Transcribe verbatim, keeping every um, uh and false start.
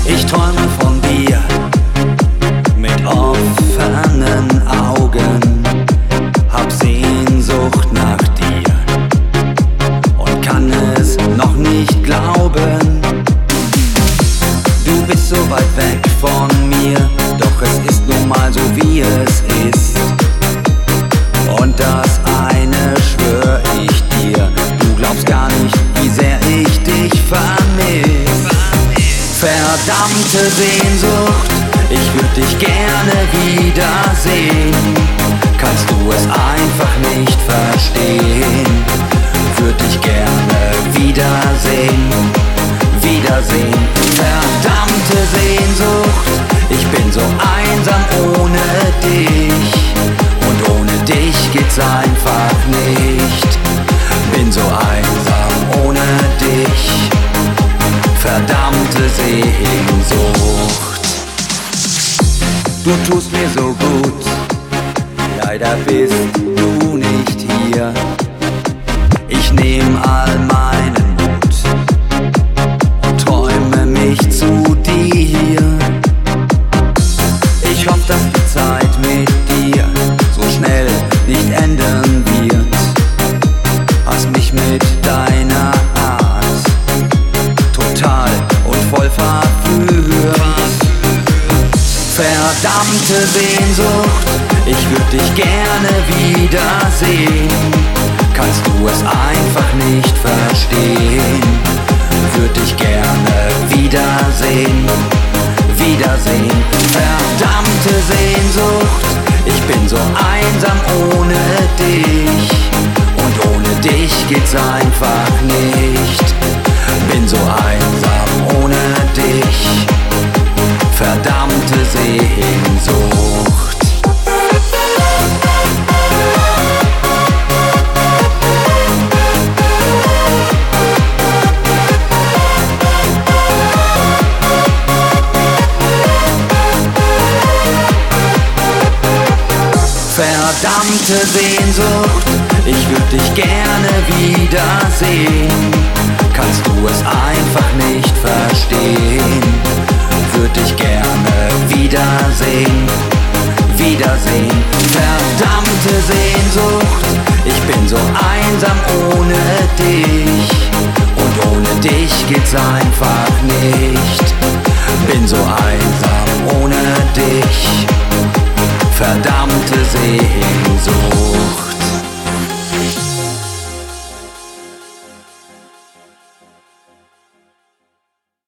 Ich träume von dir mit offenen Augen, hab Sehnsucht nach dir und kann es noch nicht glauben. Du bist so weit weg von mir, doch es ist nun mal so wie es ist. Und das eine schwör ich dir, du glaubst gar nicht, wie sehr ich dich vermiss. Verdammte Sehnsucht, ich würd dich gerne wiedersehen. Kannst du es einfach nicht verstehen? Würd dich gerne wiedersehen, wiedersehen. Verdammte Sehnsucht, ich bin so einsam ohne dich. Und ohne dich geht's einfach nicht. Bin so einsam ohne dich. Verdammte Sehnsucht. Du tust mir so gut, leider bist du nicht hier. Ich nehm all meinen Mut und träume mich zu dir. Ich hoffe, dass die Zeit mit dir so schnell nicht enden wird. Hast mich mit deiner Art total und voll verführt. Verdammte Sehnsucht, ich würd dich gerne wiedersehen. Kannst du es einfach nicht verstehen? Würd dich gerne wiedersehen, wiedersehen. Verdammte Sehnsucht, ich bin so einsam ohne dich. Und ohne dich geht's einfach nicht. Bin so einsam ohne dich. Verdammte Sehnsucht. Verdammte Sehnsucht, ich würd dich gerne wiedersehen. Kannst du es einfach nicht verstehen? Würd dich gerne wiedersehen, wiedersehen. Verdammte Sehnsucht, ich bin so einsam ohne dich. Und ohne dich geht's einfach nicht.